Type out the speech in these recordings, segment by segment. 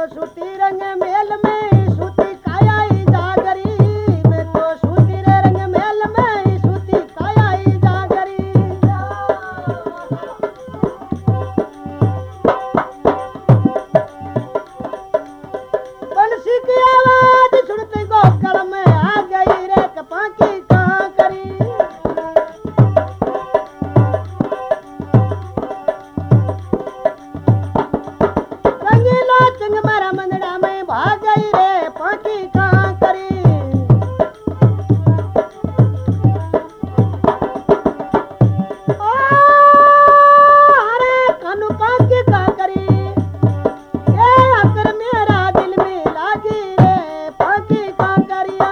तो सूती रंग मेल में सूती काया ही जागरी, मैं तो सूती रे रंग मेल में सूती काया ही जागरी। बंसी की आवाज सुनते गोकल में आ गई रे कपा की कांकरी। रंगीला चंग मारा मंदड़ा में भाग गई रे पाकी कांकरी। ओ अरे कानू पाकी कांकरी, ये आकर मेरा दिल में लागी रे पाकी कांकरिया।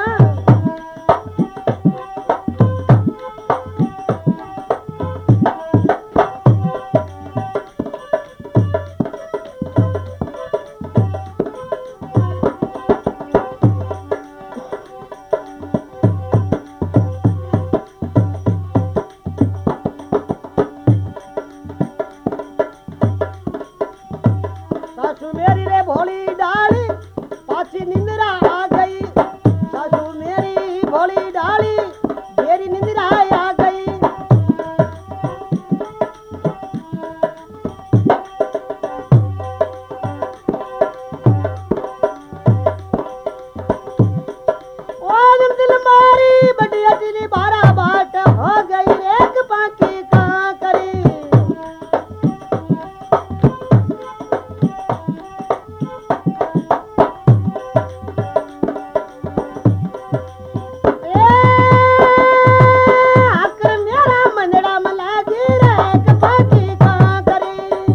सासू मेरी रे भोली डाली पाछी निंद्रा आ गई, सासू मेरी भोली डाली मेरी निंद्रा आ गई। ओ दिल मारी बड़ी अजली बारा बाट हो गई एक पाकी कांकरी। आकर मेरा मंदड़ा में लागी रे कपा की कांकरी।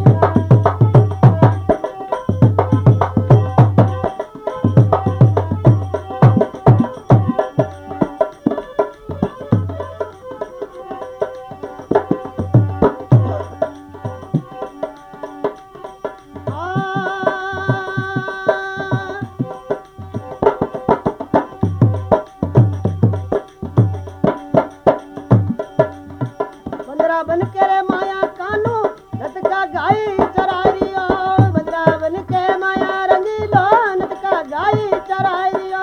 बंदरा बन के रे माया कानू नत का गाई चराई रिया, बंदरा बन के माया रंगीलो नत का गाई चराई रिया।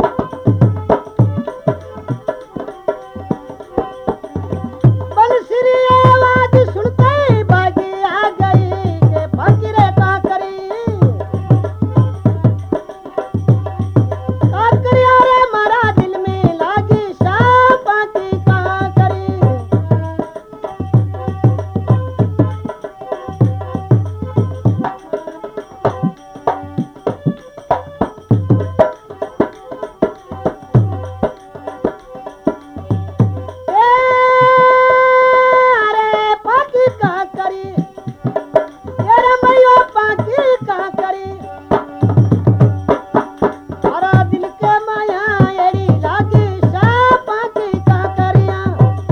बंसरी आवाज सुनते ही बागी आ गई के पाकी रे कांकरी। कांकरिया रे मारा दिल में लागी सा पाकी कांकरी। अरे पाकी कांकरी, ये रे मैया पाकी कांकरी। सारा दिल के माया एड़ी लागी सा पाकी कांकरिया।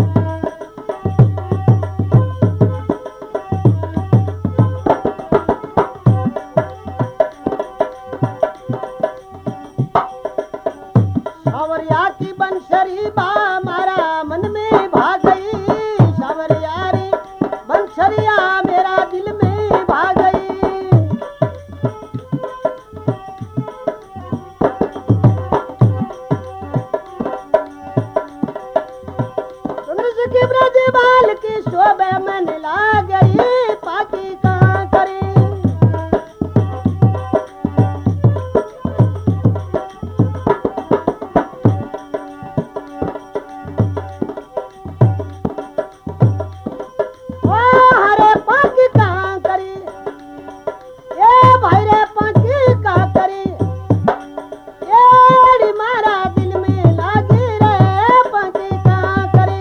सावरिया की बंसरी बा मारा मन में भाग गई, सावरिया री बंसरिया मेरा दिल में भाग गई। सुंदर की ब्रज बाल की शोभे मन लाग गई पाकी कांकरी। ओ हरे पाकी कांकरी, ए भाई रे पाकी कांकरी। एड़ी मारा दिल में लागी रे पाकी कांकरी।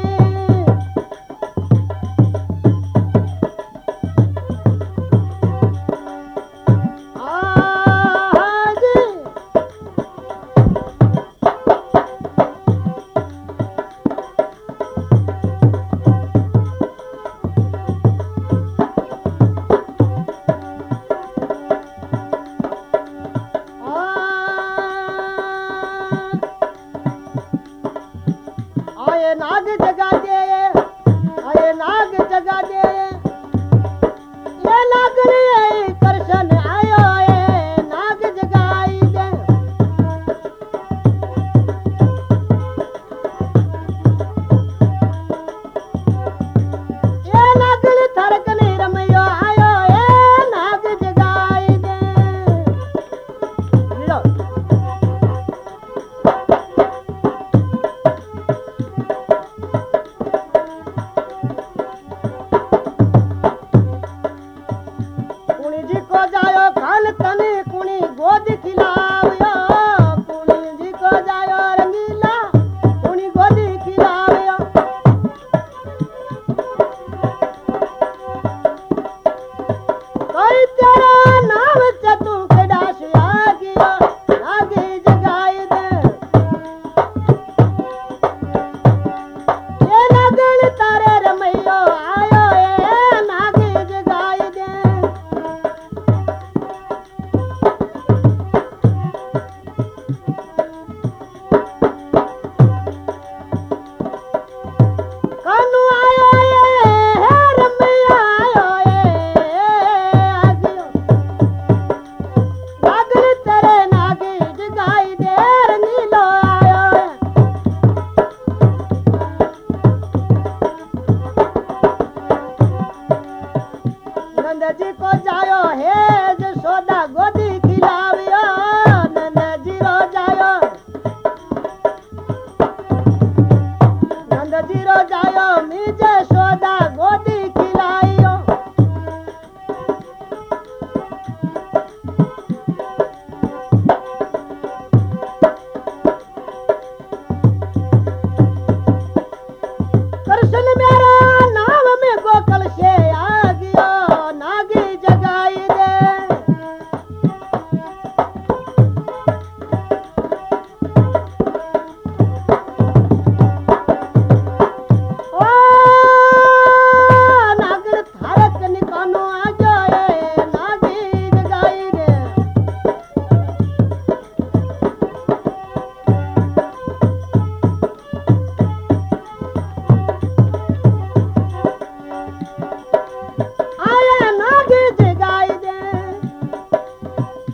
नाग जगा दे, अरे नाग जगा दे, ये नाग रे कृष्ण आयो है, नाग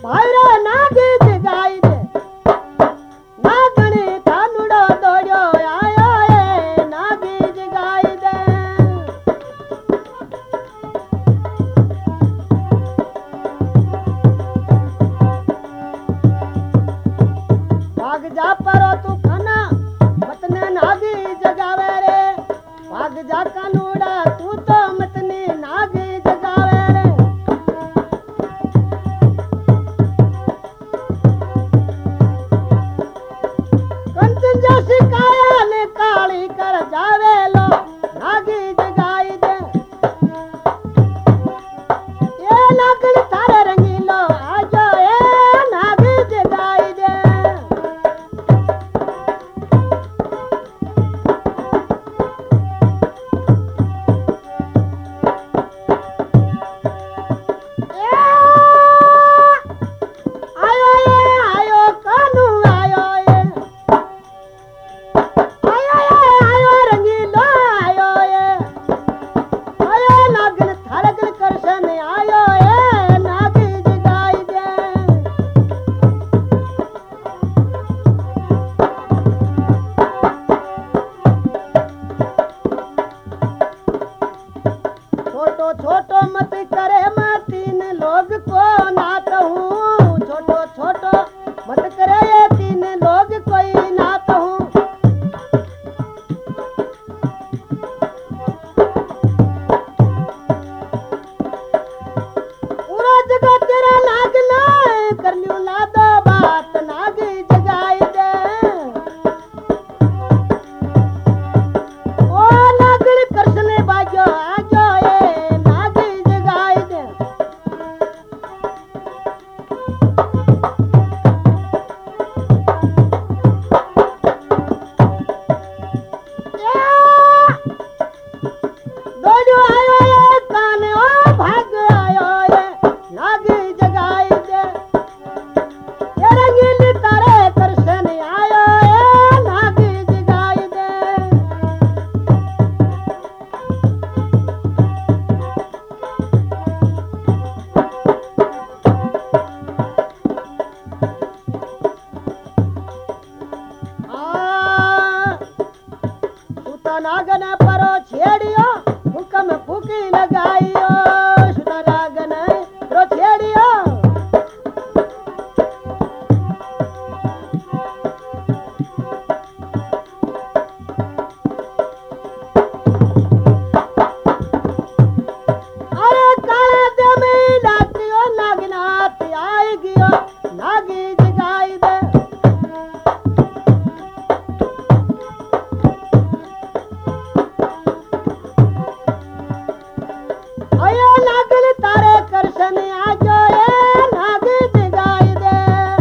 भाईरा नागी जगाई दे नागणी कानुड़ो दौड़ो आयो ए नागी जगाई दे भाग जा परो तू खाना मतने नागी जगावे रे भाग जा कानुड़ा तू तो मतनी नागी जगावे रे कंचन जैसी काया ने काली कर जावे लो नागी जगाई दे ये नागन थारे रंगीलो आजो ए नागी जगाई दे छोटो छोटो मत करे मैं तीन लोग को नात हूँ छोटो छोटो मत करे ये तीन लोग कोई नात हूँ पूरा जगह तेरा नाग ना कर लियो ला दो बात नागी जगाई दे ओ नागण कृष्ण बाजो आजो ए नागी जगाई दे दौड़ो आयो ए कान ओ भाग आयो ए नागी जगाई दे ये रंगीली तारे कृष्ण आयो ए नागी जगाई दे सुता नागन परो छेड़ियो हुक्म फूकी लगाइयो सुता नागन परो छेड़ियो अरे काला दे में लातियो नागनाथ आई गियो नागी जगाई दे अयो नागन तारे कृष्ण आजो ए नागी जगाई दे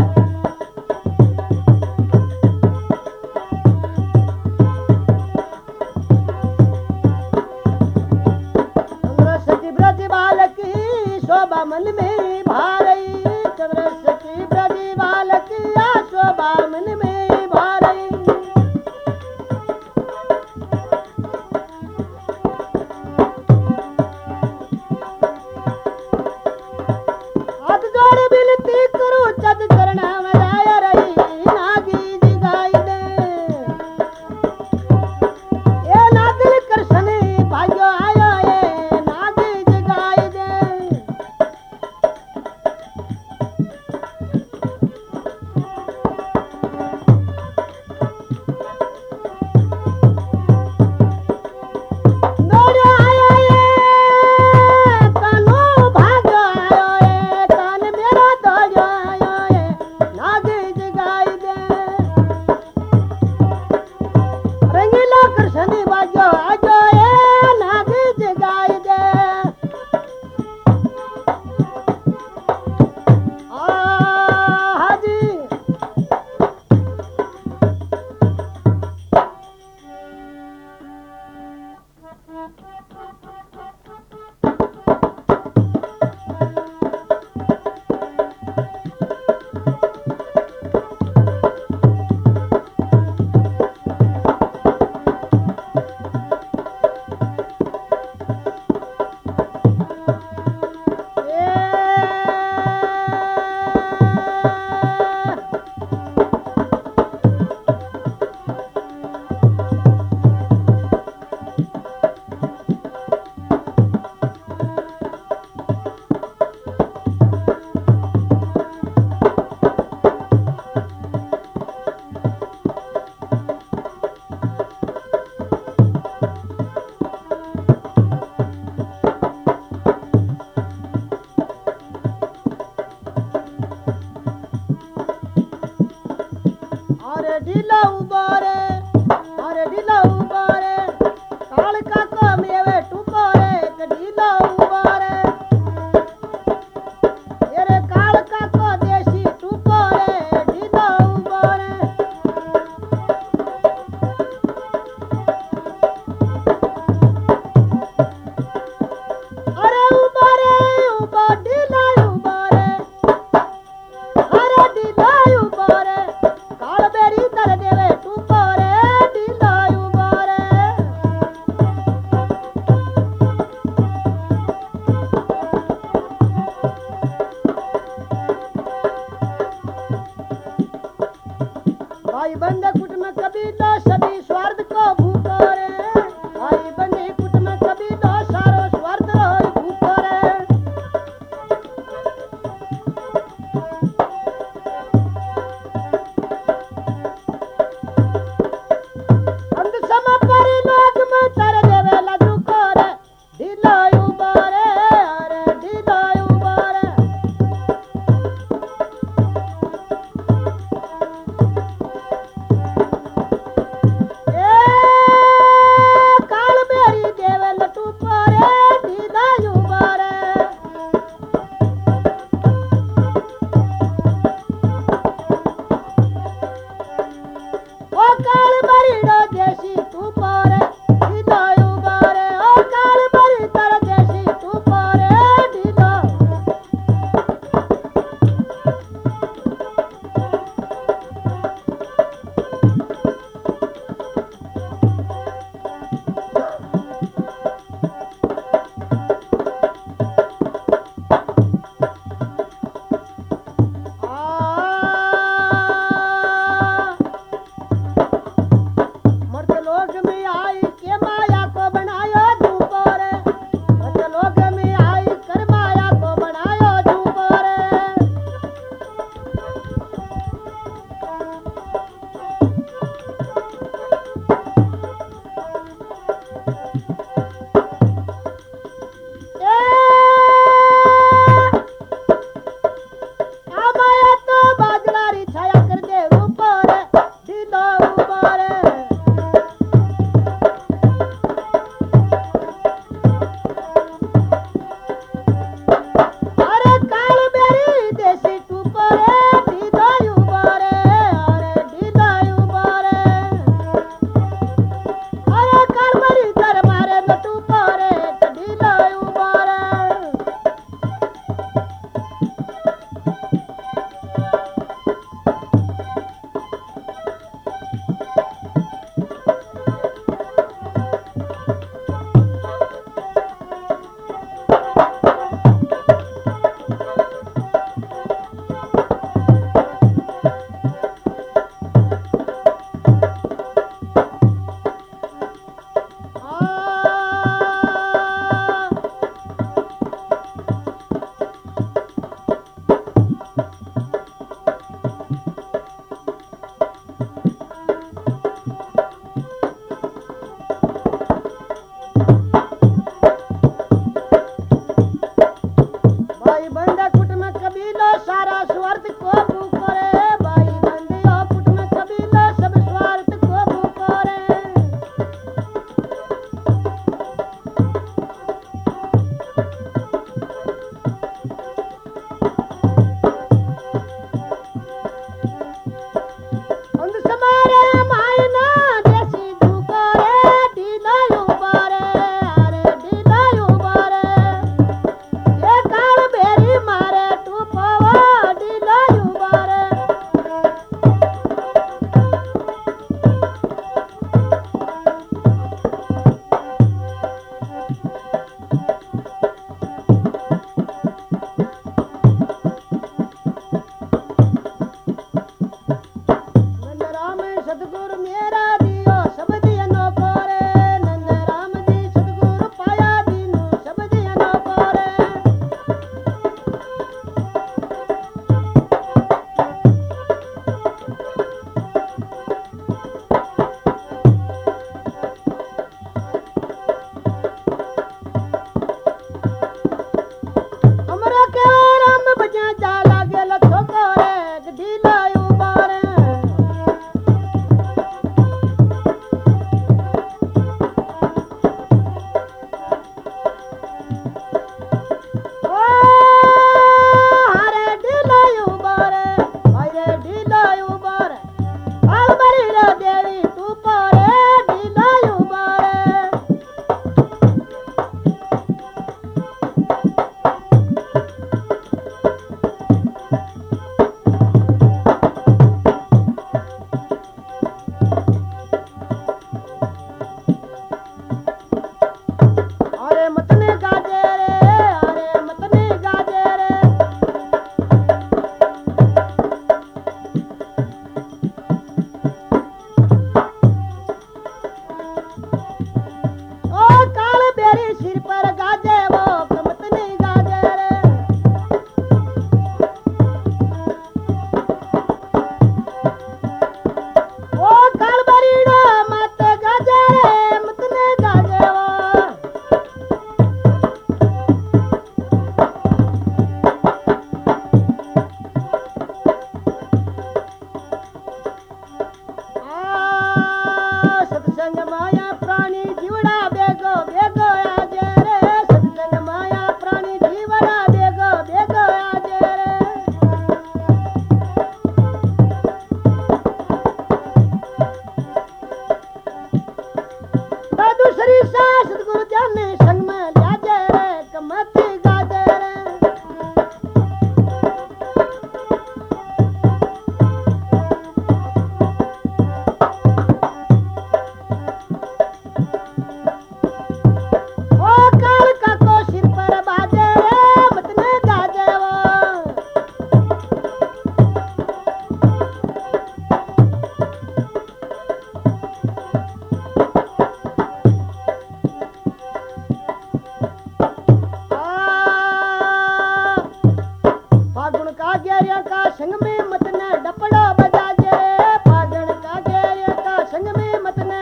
चंद्रश की ब्रज बालक की शोभा मन में भारई चंद्रश की ब्रज बालक की शोभा मन में भारई हाथ जोड़ बिनती करूं चद चरणा में जाय रही नागी जगाई दे ए नागन कृष्ण भाग्यो आयो ए नागी जगाई दे दौड़ो आयो ए कानो भाग्यो आयो ए कान मेरा दौड़ो आयो ए नागी ढीला उबारे अरे ढीला उबारे काल काको मेवे टुकोरे के ढीला उबारे तेरे काल काको देसी टुकोरे ढीला उबारे अरे उबारे उबा ढीला उबारे अरे ढीला उबारे काल बेरी तर देवे टुकोरे ढीला उबारे भाई बंदे कुट में कबीला सभी स्वार्थ को भूखोरे भाई बंदे कुट में कबीला सारो स्वार्थ रोई भूखोरे अंध समा परी लोग में तर देवे लजू कोरे ढीला उबारे अरे ढीला उबारे ए काल बेरी देवे लटू पारे ढीला उबारे ओ काल बेरी डो देसी तू पारे ढीला उबारे ओ काल बेरी तर देसी तू पारे ढीला मर्द लोग में आई के माया को बनायो झूपोरे मर्द लोग में आई कर माया को बनायो झूपोरे आ माया तो बाजलारी छाया कर दे ऊपर ढीला उबारे अरे काल बेरी देसी टुकोरे ढीला उबारे अरे ढीला उबारे अरे काल बेरी कर मारे न टुकोरे ढीला उबारे भाई बंदे कुट में कबीला सारा स्वार्थ को भूखोरे भाई बंदे कुट में कबीला सब स्वार्थ को भूखोरे अंध समारे मायना देसी झूकोरे ढीला उबारे अरे ढीला उबारे ये काल बेरी मारे टू पवा ढीला उबारे गेरिया का संग में मत न डपड़ा बजा जे रे फागण का गेरिया का संग में मत न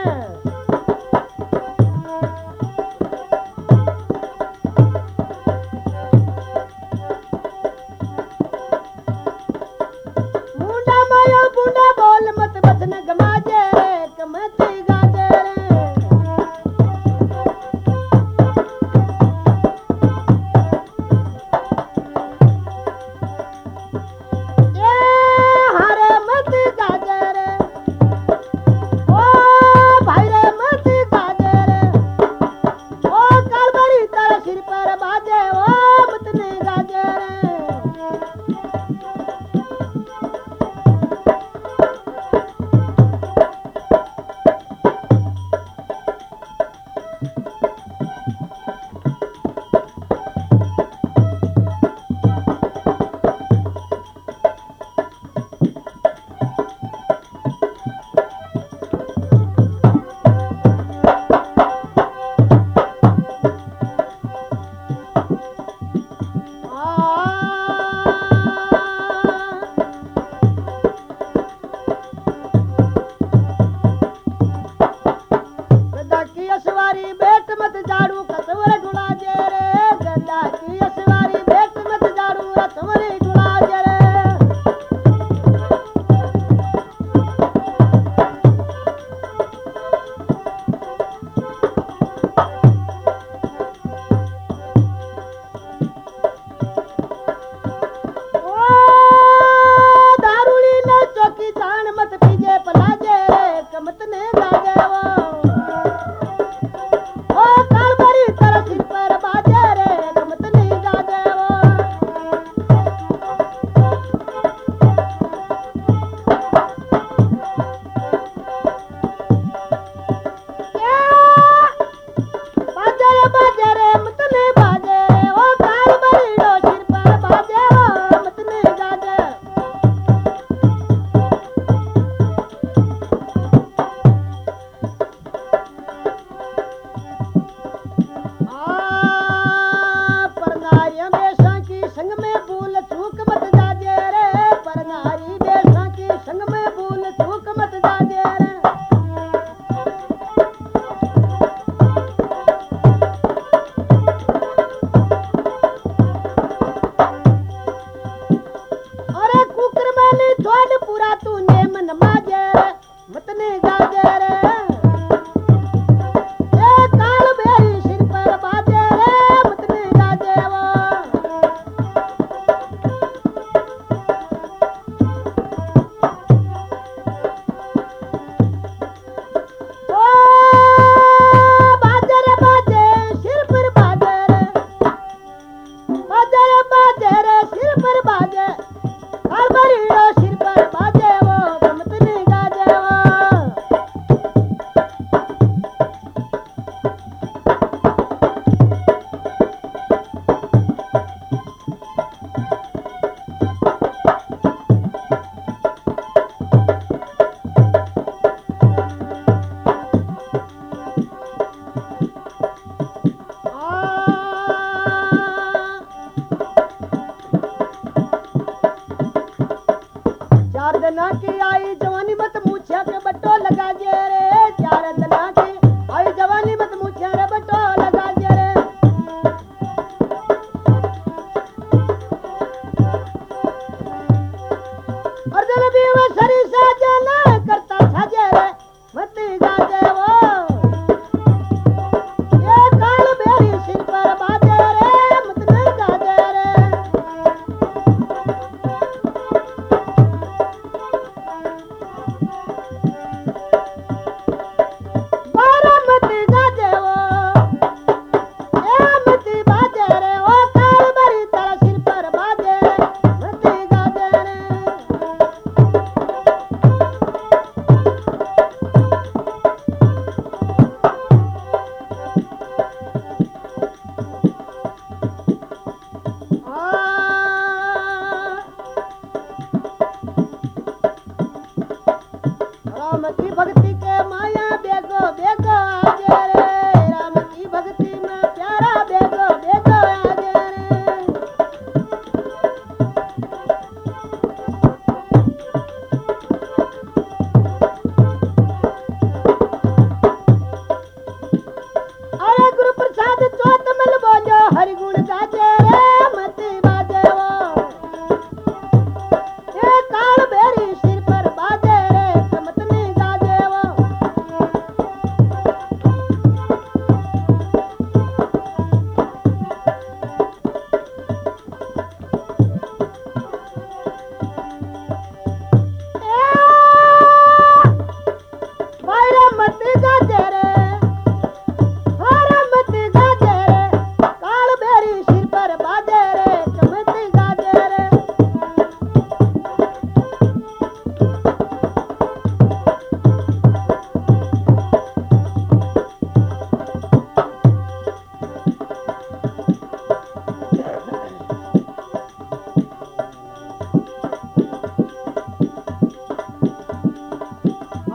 मुंडा माया बुंडा बोल मत बचन गमा जे रे कमती गा जे रे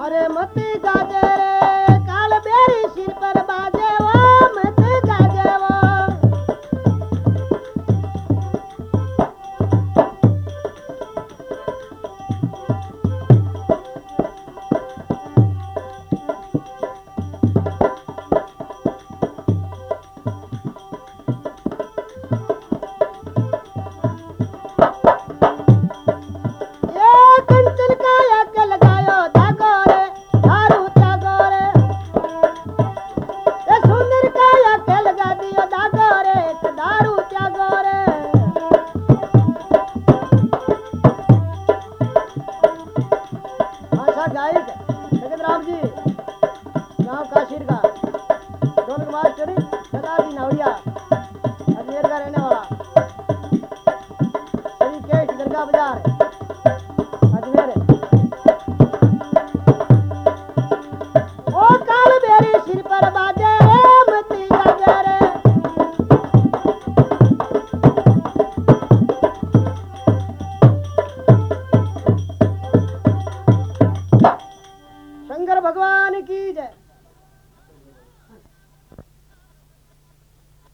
अरे मत गाजे रे काल बेरी सिर पर बाजे वो मत गाजे वो गायक जगत राम जी गांव काशीर का ढोलक मास्टर सरदार जी नावड़िया अजमेर का रहने वाला श्री केश दरगाह बाजार